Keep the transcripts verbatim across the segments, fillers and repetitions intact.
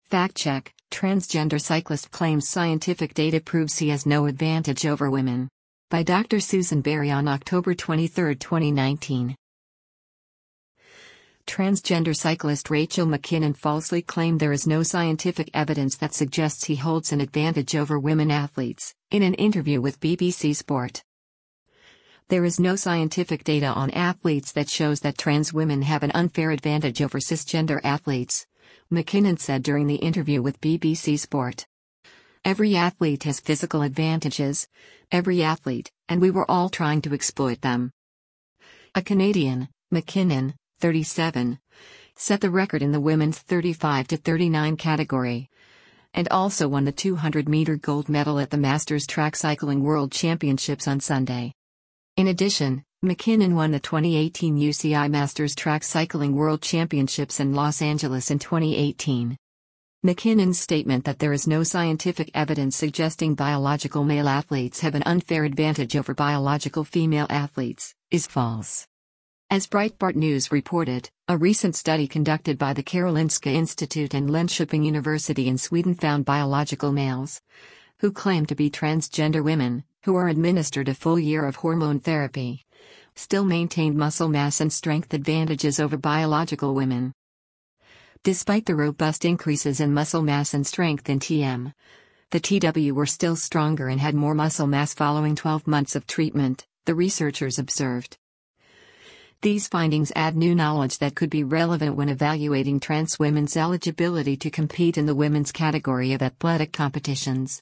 Fact check: transgender cyclist claims scientific data proves he has no advantage over women. By Doctor Susan Berry on October twenty-third, twenty nineteen. Transgender cyclist Rachel McKinnon falsely claimed there is no scientific evidence that suggests he holds an advantage over women athletes, in an interview with B B C Sport. There is no scientific data on athletes that shows that trans women have an unfair advantage over cisgender athletes, McKinnon said during the interview with B B C Sport. Every athlete has physical advantages, every athlete, and we were all trying to exploit them. A Canadian, McKinnon, thirty-seven, set the record in the women's thirty-five to thirty-nine category, and also won the two hundred meter gold medal at the Masters Track Cycling World Championships on Sunday. In addition, McKinnon won the twenty eighteen U C I Masters Track Cycling World Championships in Los Angeles in twenty eighteen. McKinnon's statement that there is no scientific evidence suggesting biological male athletes have an unfair advantage over biological female athletes is false. As Breitbart News reported, a recent study conducted by the Karolinska Institute and Linköping University in Sweden found biological males, who claim to be transgender women, who are administered a full year of hormone therapy, still maintained muscle mass and strength advantages over biological women. Despite the robust increases in muscle mass and strength in T M, the T W were still stronger and had more muscle mass following twelve months of treatment, the researchers observed. These findings add new knowledge that could be relevant when evaluating trans women's eligibility to compete in the women's category of athletic competitions.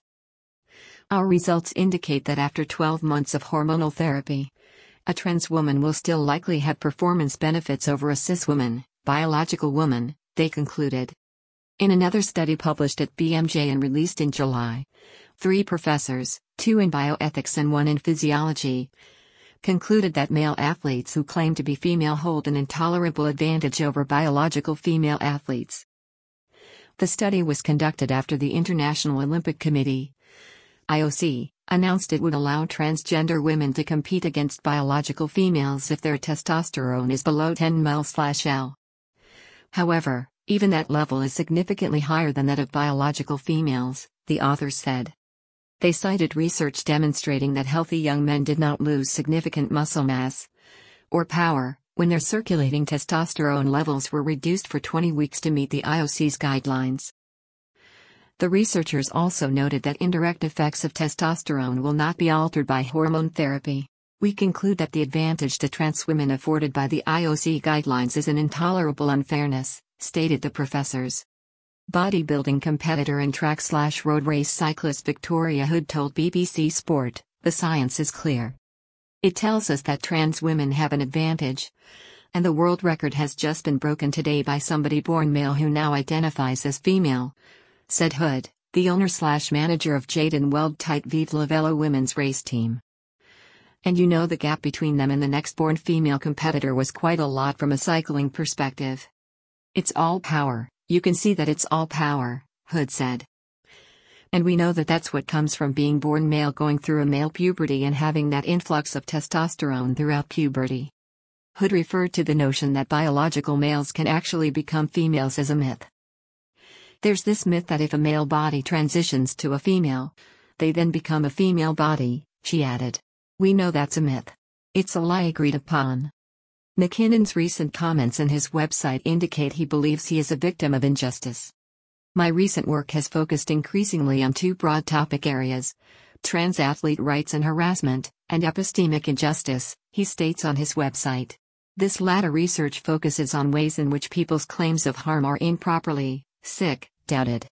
Our results indicate that after twelve months of hormonal therapy, a trans woman will still likely have performance benefits over a cis woman, biological woman, they concluded. In another study published at B M J and released in July, three professors, two in bioethics and one in physiology, concluded that male athletes who claim to be female hold an intolerable advantage over biological female athletes. The study was conducted after the International Olympic Committee, I O C, announced it would allow transgender women to compete against biological females if their testosterone is below ten milliliters per liter. However, even that level is significantly higher than that of biological females, the authors said. They cited research demonstrating that healthy young men did not lose significant muscle mass or power when their circulating testosterone levels were reduced for twenty weeks to meet the I O C's guidelines. The researchers also noted that indirect effects of testosterone will not be altered by hormone therapy. We conclude that the advantage to trans women afforded by the I O C guidelines is an intolerable unfairness, stated the professors. Bodybuilding competitor and track-slash-road race cyclist Victoria Hood told B B C Sport, "The science is clear. It tells us that trans women have an advantage. And the world record has just been broken today by somebody born male who now identifies as female," said Hood, the owner-slash-manager of Jaden Weld Tight Vive La Velo women's race team. And you know the gap between them and the next born female competitor was quite a lot from a cycling perspective. It's all power. You can see that it's all power, Hood said. And we know that that's what comes from being born male, going through a male puberty and having that influx of testosterone throughout puberty. Hood referred to the notion that biological males can actually become females as a myth. There's this myth that if a male body transitions to a female, they then become a female body, she added. We know that's a myth. It's a lie agreed upon. McKinnon's recent comments on his website indicate he believes he is a victim of injustice. My recent work has focused increasingly on two broad topic areas: trans athlete rights and harassment, and epistemic injustice, he states on his website. This latter research focuses on ways in which people's claims of harm are improperly, sick, doubted.